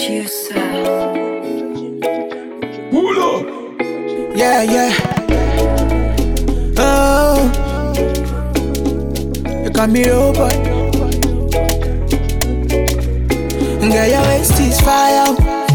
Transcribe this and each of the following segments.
producer. Pull up. Yeah, yeah. Oh, you got me over. Girl, your waist is fire.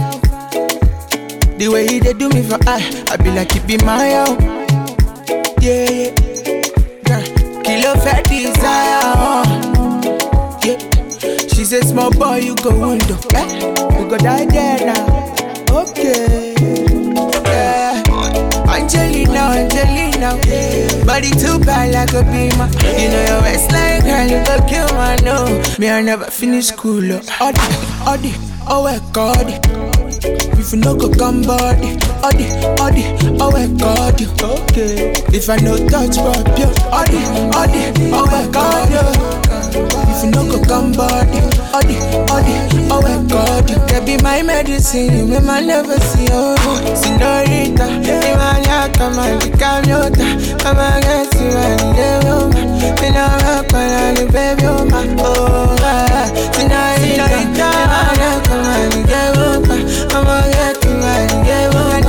The way they do me for I be like it be my own. Yeah, yeah. Girl, kilo fat desire. Yeah. She said, small boy, you go window. You go die there now. Okay. Yeah. Angelina, yeah. Body too bad like a beamer. You know your waistline, girl, you go kill my no. Me, I never finish school. Odi, oh my God. If you no go come body, Odi, oh my God. Okay. If I no touch but pure, Odi, oh my God. If you no go come body, Odi, oh my God. Can be my medicine, you may man never see you. Senorita, Imania, come on, become yota. Come on, get you and the woman. You know I'm gonna the baby, oh my God. Senorita, Imania, come on, the woman. Come on, get you and the woman.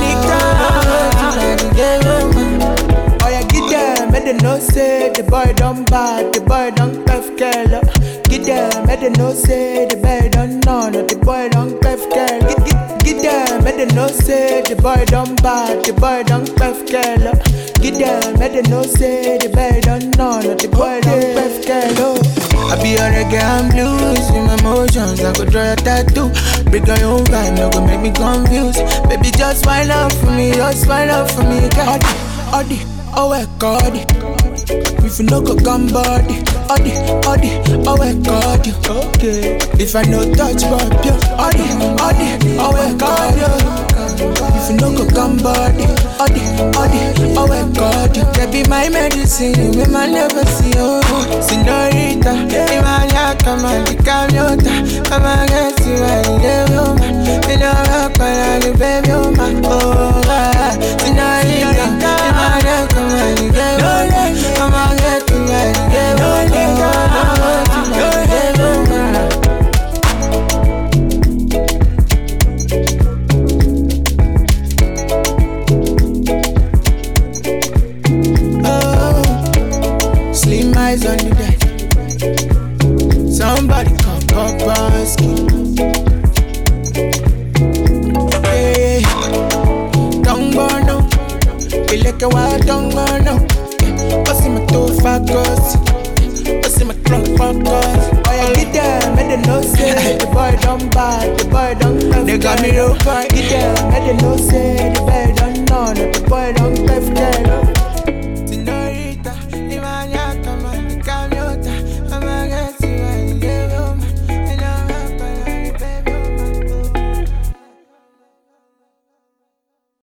Oh, yeah, get them, make them know say the boy done bad, the boy done tough girl. Get them, make them know say the boy done none, the boy done tough girl. Get them, make them know say the boy done bad, the boy done tough girl. Get them, make them know say the boy done none, the boy done tough girl. I be on reggae and blues, in my emotions, I could draw a tattoo. Bring your own vibe, no go make me confused. Baby, just smile up for me, girl. Odi, oh my God. If you no go come body, Odi, oh my God. Okay. If I no touch but pure, Odi, oh my God. If you no go come body, Odi, oh my God. That be my medicine, you may man never see you. Senorita, Imania, come on, become yota. Come on, get you and the woman. You know I'm gonna the baby, oh my God. Senorita, Imania, come on, get you. Come on, get you and the woman. Eyes on the deck. Somebody come Popaski. Hey, don't go no. Be like a wild don't go no. What's in my two focus? What's in my clock focus? Oh yeah, get them, make them know say the boy don't bad, the boy don't tough. They got me over. Get them, make them know say the boy